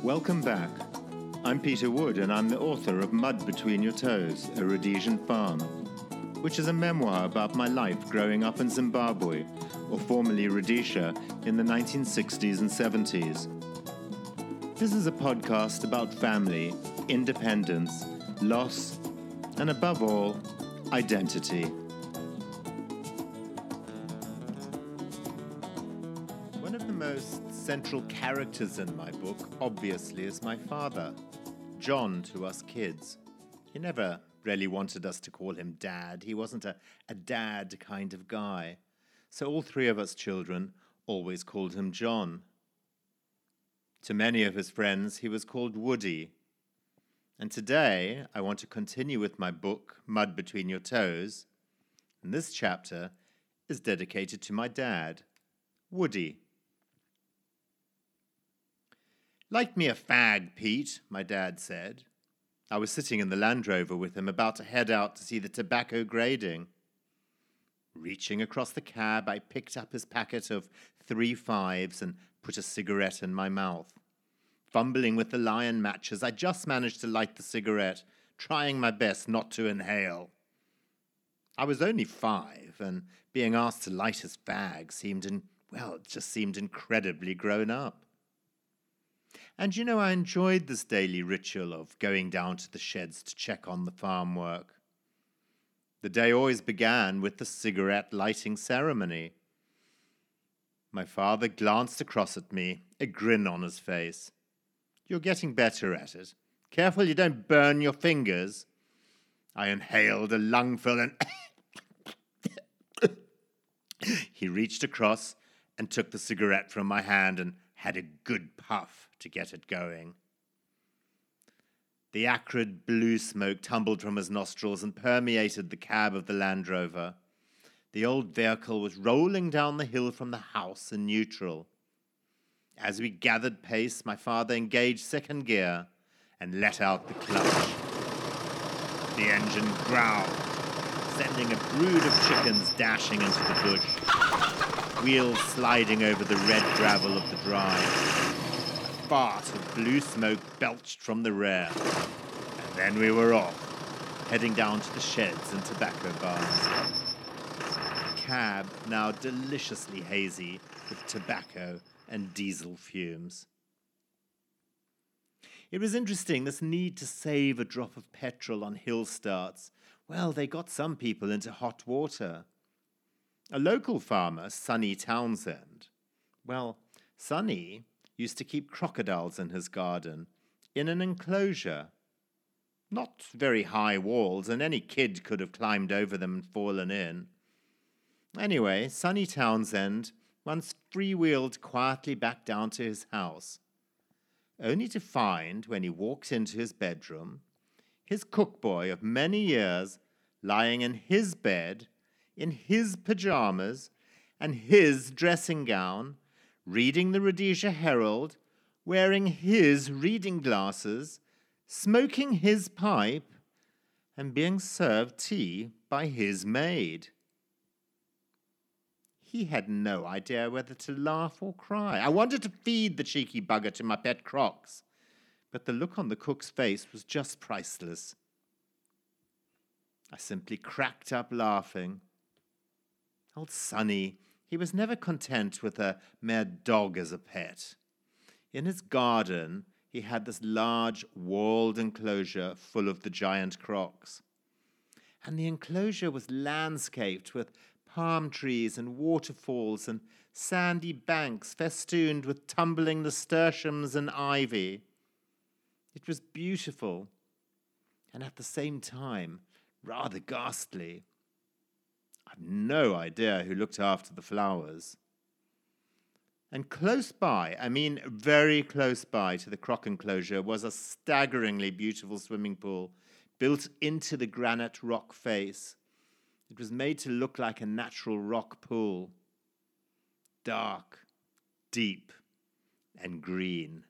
Welcome back. I'm Peter Wood and I'm the author of Mud Between Your Toes, A Rhodesian Farm, which is a memoir about my life growing up in Zimbabwe, or formerly Rhodesia, in the 1960s and 70s. This is a podcast about family, independence, loss, and above all, identity. One of the most central characters in my book, obviously, is my father, John to us kids. He never really wanted us to call him Dad. He wasn't a dad kind of guy. So all three of us children always called him John. To many of his friends, he was called Woody. And today, I want to continue with my book, Mud Between Your Toes. And this chapter is dedicated to my dad, Woody. "Light me a fag, Pete," my dad said. I was sitting in the Land Rover with him, about to head out to see the tobacco grading. Reaching across the cab, I picked up his packet of 3 5s and put a cigarette in my mouth. Fumbling with the Lion matches, I just managed to light the cigarette, trying my best not to inhale. I was only 5, and being asked to light his fag just seemed incredibly grown up. And I enjoyed this daily ritual of going down to the sheds to check on the farm work. The day always began with the cigarette lighting ceremony. My father glanced across at me, a grin on his face. "You're getting better at it. Careful you don't burn your fingers." I inhaled a lungful and he reached across and took the cigarette from my hand and had a good puff to get it going. The acrid blue smoke tumbled from his nostrils and permeated the cab of the Land Rover. The old vehicle was rolling down the hill from the house in neutral. As we gathered pace, my father engaged second gear and let out the clutch. The engine growled, sending a brood of chickens dashing into the bush, wheels sliding over the red gravel of the drive. A fart of blue smoke belched from the rear, and then we were off, heading down to the sheds and tobacco barns. The cab now deliciously hazy with tobacco and diesel fumes. It was interesting, this need to save a drop of petrol on hill starts. Well, they got some people into hot water. A local farmer, Sonny Townsend, Sonny used to keep crocodiles in his garden, in an enclosure. Not very high walls, and any kid could have climbed over them and fallen in. Anyway, Sonny Townsend once freewheeled quietly back down to his house, only to find, when he walked into his bedroom, his cookboy of many years lying in his bed, in his pajamas and his dressing gown, reading the Rhodesia Herald, wearing his reading glasses, smoking his pipe, and being served tea by his maid. He had no idea whether to laugh or cry. I wanted to feed the cheeky bugger to my pet crocs, but the look on the cook's face was just priceless. I simply cracked up laughing. Old Sonny, he was never content with a mere dog as a pet. In his garden, he had this large walled enclosure full of the giant crocs. And the enclosure was landscaped with palm trees and waterfalls and sandy banks festooned with tumbling nasturtiums and ivy. It was beautiful, and at the same time, rather ghastly. I've no idea who looked after the flowers. And close by, very close by to the croc enclosure, was a staggeringly beautiful swimming pool built into the granite rock face. It was made to look like a natural rock pool. Dark, deep, and green.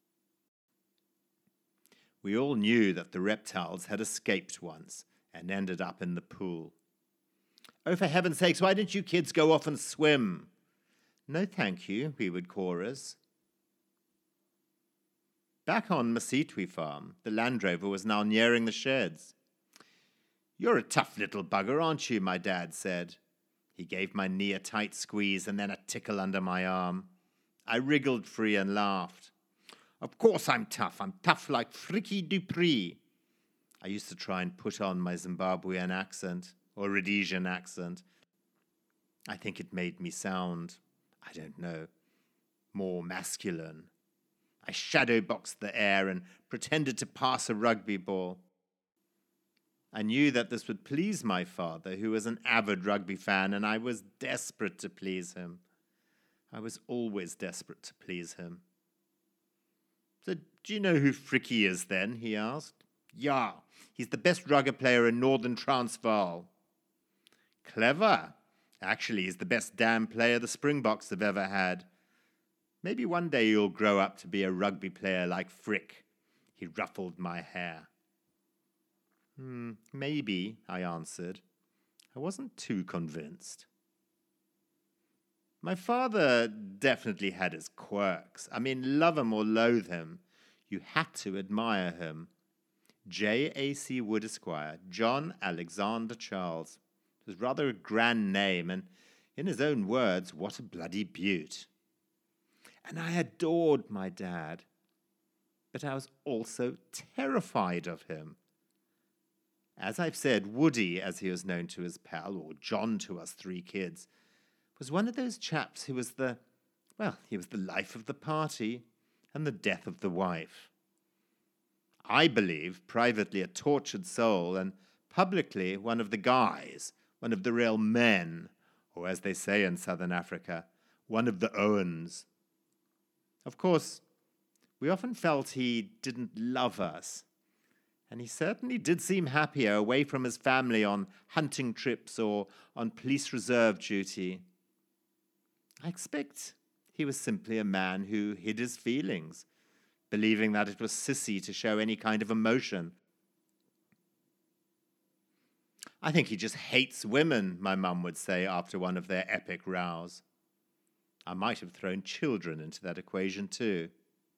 We all knew that the reptiles had escaped once and ended up in the pool. "Oh, for heaven's sakes, why don't you kids go off and swim?" "No, thank you," we would chorus. Back on Masitwi Farm, the Land Rover was now nearing the sheds. "You're a tough little bugger, aren't you?" my dad said. He gave my knee a tight squeeze and then a tickle under my arm. I wriggled free and laughed. "Of course I'm tough. I'm tough like Frikkie Dupree." I used to try and put on my Zimbabwean accent, or Rhodesian accent. I think it made me sound, I don't know, more masculine. I shadowboxed the air and pretended to pass a rugby ball. I knew that this would please my father, who was an avid rugby fan, and I was desperate to please him. I was always desperate to please him. "So, do you know who Frikkie is then?" he asked. "Yeah, he's the best rugby player in Northern Transvaal." "Clever. Actually, he's the best damn player the Springboks have ever had. Maybe one day you'll grow up to be a rugby player like Frick." He ruffled my hair. Maybe, I answered. I wasn't too convinced. My father definitely had his quirks. I mean, love him or loathe him, you had to admire him. J.A.C. Wood Esquire, John Alexander Charles. It was rather a grand name, and in his own words, what a bloody beaut. And I adored my dad, but I was also terrified of him. As I've said, Woody, as he was known to his pal, or John to us three kids, was one of those chaps who was he was the life of the party and the death of the wife. I believe, privately a tortured soul, and publicly one of the guys, one of the real men, or as they say in Southern Africa, one of the Owens. Of course, we often felt he didn't love us, and he certainly did seem happier away from his family on hunting trips or on police reserve duty. I expect he was simply a man who hid his feelings, believing that it was sissy to show any kind of emotion. "I think he just hates women," my mum would say after one of their epic rows. I might have thrown children into that equation too.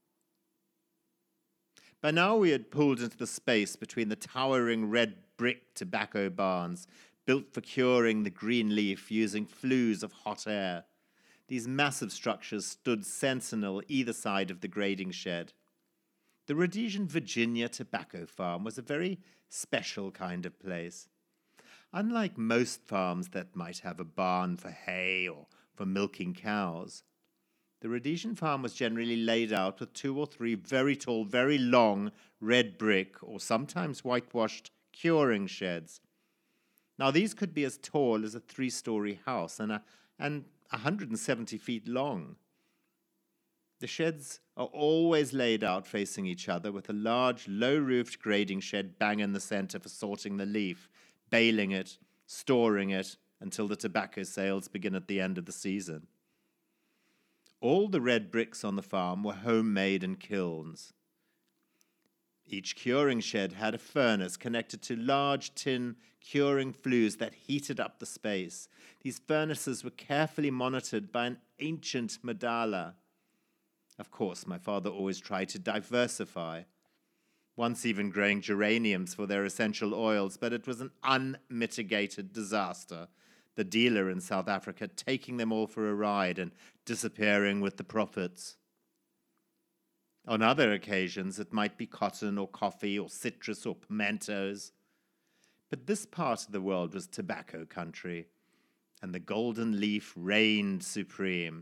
By now we had pulled into the space between the towering red brick tobacco barns, built for curing the green leaf using flues of hot air. These massive structures stood sentinel either side of the grading shed. The Rhodesian Virginia tobacco farm was a very special kind of place. Unlike most farms that might have a barn for hay or for milking cows, the Rhodesian farm was generally laid out with 2 or 3 very tall, very long red brick or sometimes whitewashed curing sheds. Now these could be as tall as a 3-story house and 170 feet long. The sheds are always laid out facing each other with a large, low-roofed grading shed bang in the center for sorting the leaf, baling it, storing it until the tobacco sales begin at the end of the season. All the red bricks on the farm were homemade in kilns. Each curing shed had a furnace connected to large tin curing flues that heated up the space. These furnaces were carefully monitored by an ancient mandala. Of course, my father always tried to diversify, once even growing geraniums for their essential oils, but it was an unmitigated disaster. The dealer in South Africa taking them all for a ride and disappearing with the profits. On other occasions, it might be cotton or coffee or citrus or pimentos. But this part of the world was tobacco country, and the golden leaf reigned supreme.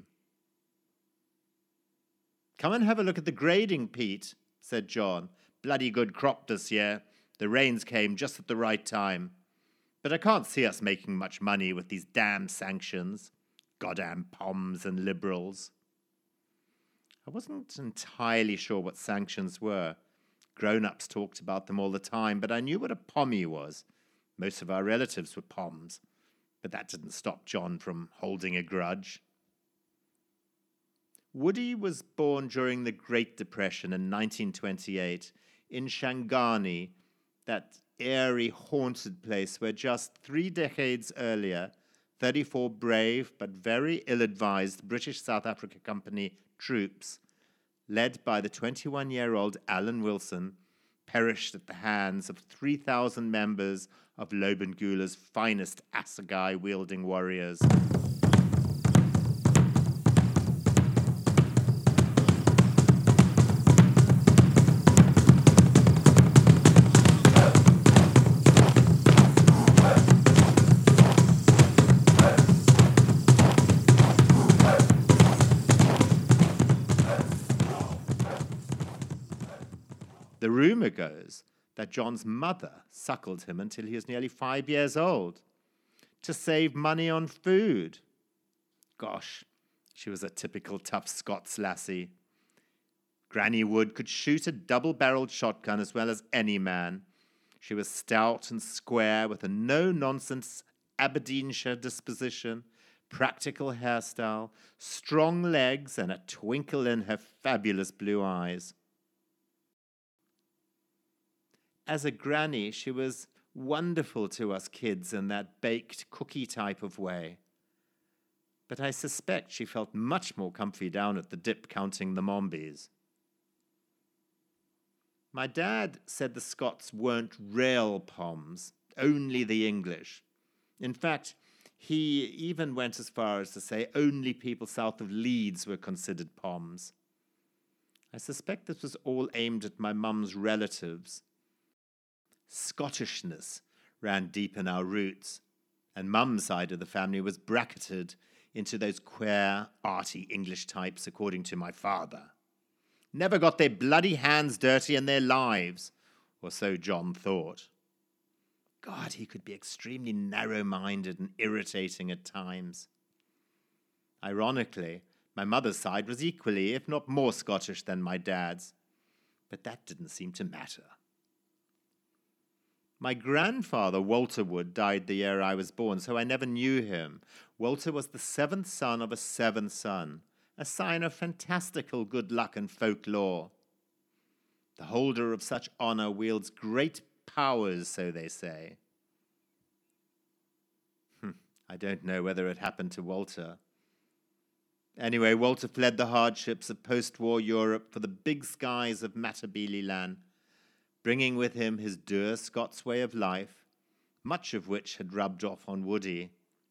"Come and have a look at the grading, Pete," said John. "Bloody good crop this year. The rains came just at the right time. But I can't see us making much money with these damn sanctions. Goddamn POMs and liberals." I wasn't entirely sure what sanctions were. Grown-ups talked about them all the time, but I knew what a POMmy was. Most of our relatives were POMs, but that didn't stop John from holding a grudge. Woody was born during the Great Depression in 1928 in Shangani, that airy, haunted place where just 3 decades earlier, 34 brave but very ill-advised British South Africa Company troops led by the 21-year-old Alan Wilson, perished at the hands of 3,000 members of Lobengula's finest assegai-wielding warriors. The rumor goes that John's mother suckled him until he was nearly 5 years old to save money on food. Gosh, she was a typical tough Scots lassie. Granny Wood could shoot a double-barreled shotgun as well as any man. She was stout and square with a no-nonsense Aberdeenshire disposition, practical hairstyle, strong legs, and a twinkle in her fabulous blue eyes. As a granny, she was wonderful to us kids in that baked cookie type of way. But I suspect she felt much more comfy down at the dip counting the mombies. My dad said the Scots weren't real Poms, only the English. In fact, he even went as far as to say only people south of Leeds were considered Poms. I suspect this was all aimed at my mum's relatives. Scottishness ran deep in our roots, and Mum's side of the family was bracketed into those queer, arty English types, according to my father. Never got their bloody hands dirty in their lives, or so John thought. God, he could be extremely narrow-minded and irritating at times. Ironically, my mother's side was equally, if not more Scottish than my dad's, but that didn't seem to matter. My grandfather, Walter Wood, died the year I was born, so I never knew him. Walter was the seventh son of a seventh son, a sign of fantastical good luck and folklore. The holder of such honor wields great powers, so they say. I don't know whether it happened to Walter. Anyway, Walter fled the hardships of post-war Europe for the big skies of Matabeleland, bringing with him his dour Scots way of life, much of which had rubbed off on Woody.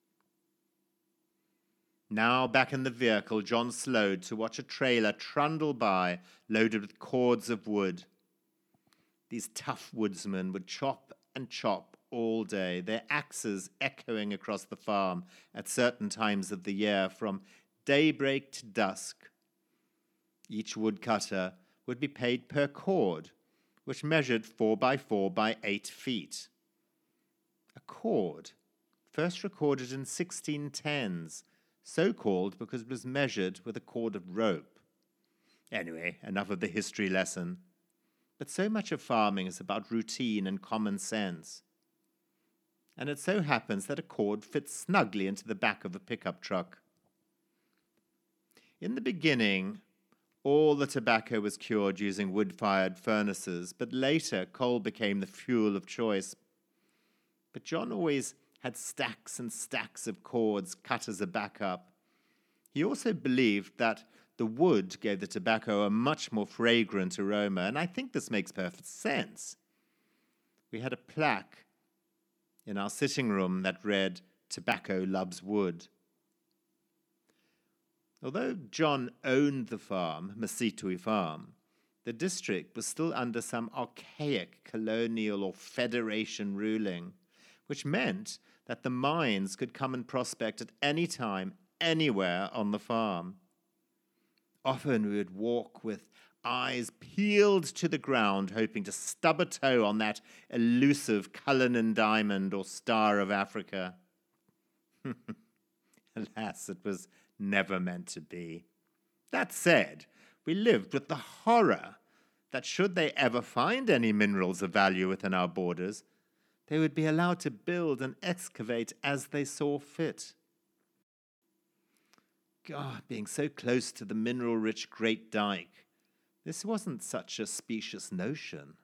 Now, back in the vehicle, John slowed to watch a trailer trundle by, loaded with cords of wood. These tough woodsmen would chop and chop all day, their axes echoing across the farm at certain times of the year, from daybreak to dusk. Each woodcutter would be paid per cord, which measured 4 by 4 by 8 feet. A cord, first recorded in 1610s, so called because it was measured with a cord of rope. Anyway, enough of the history lesson. But so much of farming is about routine and common sense. And it so happens that a cord fits snugly into the back of a pickup truck. In the beginning, all the tobacco was cured using wood-fired furnaces, but later coal became the fuel of choice. But John always had stacks and stacks of cords cut as a backup. He also believed that the wood gave the tobacco a much more fragrant aroma, and I think this makes perfect sense. We had a plaque in our sitting room that read, "Tobacco loves wood." Although John owned the farm, Masitui Farm, the district was still under some archaic colonial or federation ruling, which meant that the mines could come and prospect at any time, anywhere on the farm. Often we would walk with eyes peeled to the ground, hoping to stub a toe on that elusive Cullinan diamond or Star of Africa. Alas, it was never meant to be. That said, we lived with the horror that should they ever find any minerals of value within our borders, they would be allowed to build and excavate as they saw fit. God, being so close to the mineral-rich Great Dyke, this wasn't such a specious notion.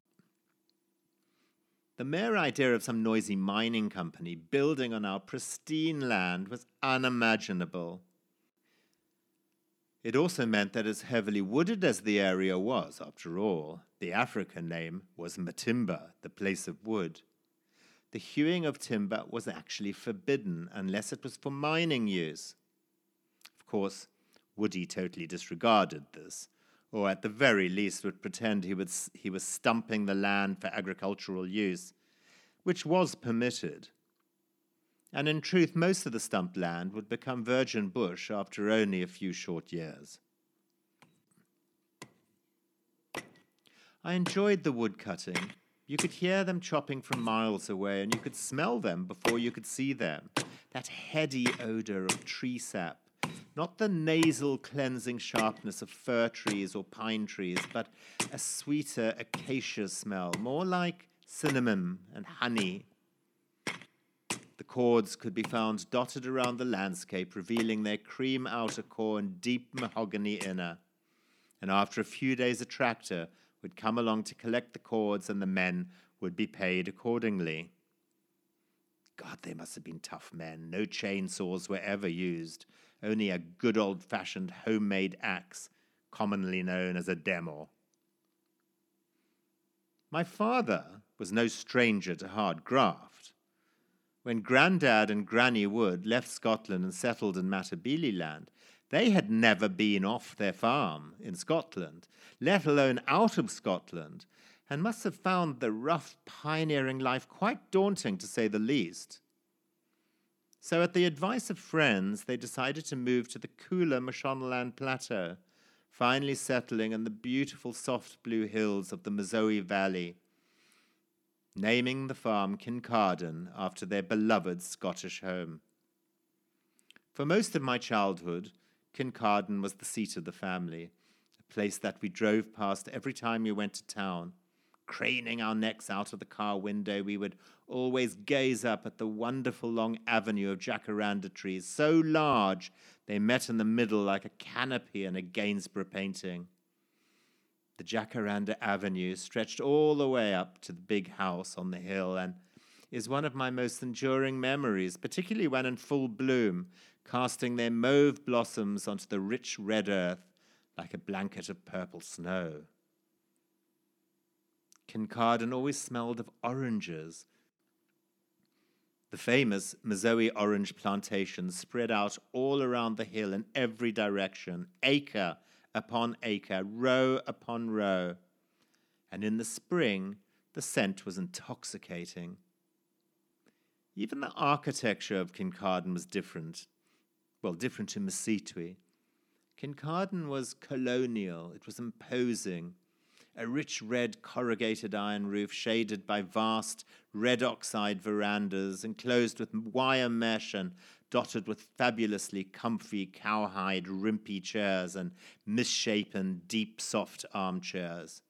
The mere idea of some noisy mining company building on our pristine land was unimaginable. It also meant that as heavily wooded as the area was, after all, the African name was Matimba, the place of wood. The hewing of timber was actually forbidden unless it was for mining use. Of course, Woody totally disregarded this, or at the very least would pretend he was stumping the land for agricultural use, which was permitted. And in truth, most of the stumped land would become virgin bush after only a few short years. I enjoyed the wood cutting. You could hear them chopping from miles away, and you could smell them before you could see them. That heady odor of tree sap, not the nasal cleansing sharpness of fir trees or pine trees, but a sweeter acacia smell, more like cinnamon and honey. The cords could be found dotted around the landscape, revealing their cream outer core and deep mahogany inner. And after a few days, a tractor would come along to collect the cords, and the men would be paid accordingly. God, they must have been tough men. No chainsaws were ever used, only a good old-fashioned homemade axe, commonly known as a demo. My father was no stranger to hard graft. When Grandad and Granny Wood left Scotland and settled in Matabeleland, they had never been off their farm in Scotland, let alone out of Scotland, and must have found the rough, pioneering life quite daunting, to say the least. So at the advice of friends, they decided to move to the cooler Mashonaland Plateau, finally settling in the beautiful soft blue hills of the Mazoe Valley, naming the farm Kincardine after their beloved Scottish home. For most of my childhood, Kincardine was the seat of the family, a place that we drove past every time we went to town. Craning our necks out of the car window, we would always gaze up at the wonderful long avenue of jacaranda trees, so large they met in the middle like a canopy in a Gainsborough painting. The jacaranda avenue stretched all the way up to the big house on the hill and is one of my most enduring memories, particularly when in full bloom, casting their mauve blossoms onto the rich red earth like a blanket of purple snow. Kincardine always smelled of oranges. The famous Mazoe orange plantations spread out all around the hill in every direction, acre upon acre, row upon row. And in the spring, the scent was intoxicating. Even the architecture of Kincardine was different. Well, different to Misitwi. Kincardine was colonial. It was imposing. A rich red corrugated iron roof shaded by vast red oxide verandas enclosed with wire mesh and dotted with fabulously comfy cowhide rimpy chairs and misshapen deep soft armchairs.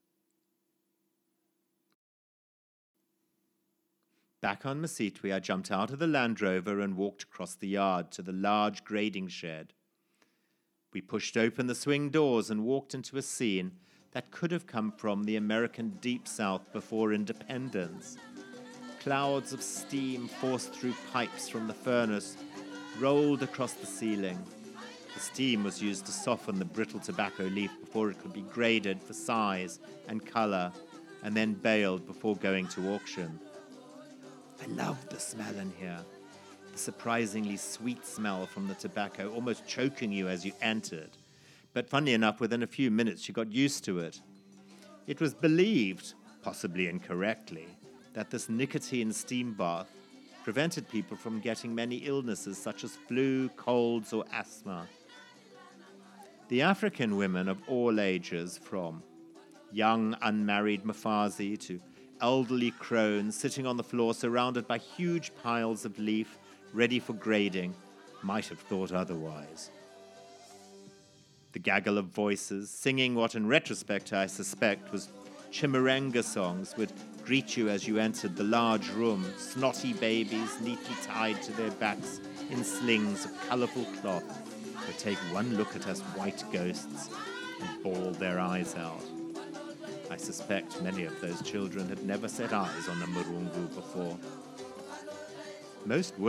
Back on Misitwi, I jumped out of the Land Rover and walked across the yard to the large grading shed. We pushed open the swing doors and walked into a scene that could have come from the American Deep South before independence. Clouds of steam forced through pipes from the furnace rolled across the ceiling. The steam was used to soften the brittle tobacco leaf before it could be graded for size and color, and then baled before going to auction. I loved the smell in here, the surprisingly sweet smell from the tobacco, almost choking you as you entered. But funny enough, within a few minutes you got used to it. It was believed, possibly incorrectly, that this nicotine steam bath prevented people from getting many illnesses such as flu, colds, or asthma. The African women of all ages, from young unmarried Mafazi to elderly crones sitting on the floor surrounded by huge piles of leaf ready for grading, might have thought otherwise. The gaggle of voices, singing what in retrospect I suspect was chimaranga songs, would greet you as you entered the large room, snotty babies neatly tied to their backs in slings of colourful cloth would take one look at us white ghosts and bawl their eyes out. I suspect many of those children had never set eyes on a Murungu before. Most women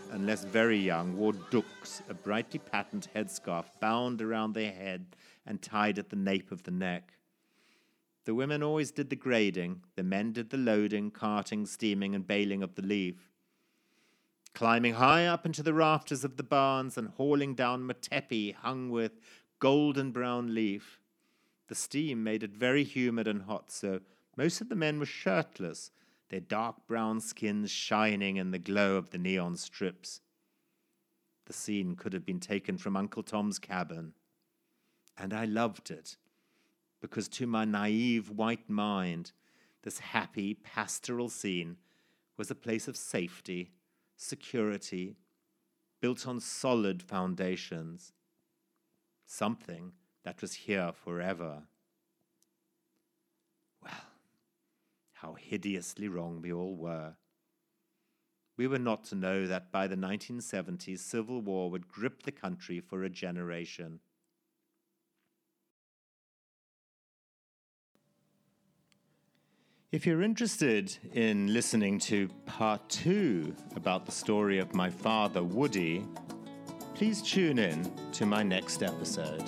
unless very young, wore duks, a brightly patterned headscarf bound around their head and tied at the nape of the neck. The women always did the grading, the men did the loading, carting, steaming, and baling of the leaf. Climbing high up into the rafters of the barns and hauling down matepi hung with golden brown leaf, the steam made it very humid and hot, so most of the men were shirtless, their dark brown skins shining in the glow of the neon strips. The scene could have been taken from Uncle Tom's Cabin, and I loved it, because to my naive white mind, this happy pastoral scene was a place of safety, security, built on solid foundations, something that was here forever. Well, how hideously wrong we all were. We were not to know that by the 1970s, civil war would grip the country for a generation. If you're interested in listening to part 2 about the story of my father, Woody, please tune in to my next episode.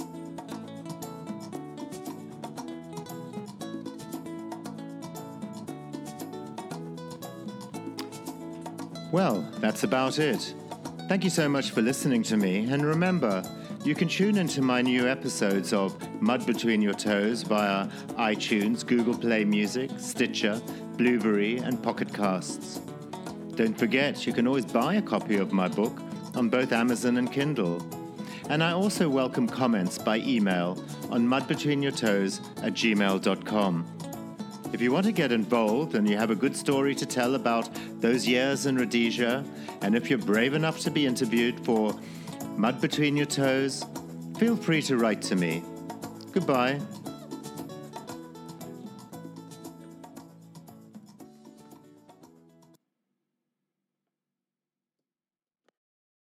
Well, that's about it. Thank you so much for listening to me, and remember, you can tune into my new episodes of Mud Between Your Toes via iTunes, Google Play Music, Stitcher, Blueberry, and Pocket Casts. Don't forget, you can always buy a copy of my book on both Amazon and Kindle. And I also welcome comments by email on mudbetweenyourtoes@gmail.com. If you want to get involved and you have a good story to tell about those years in Rhodesia, and if you're brave enough to be interviewed for Mud Between Your Toes, feel free to write to me. Goodbye.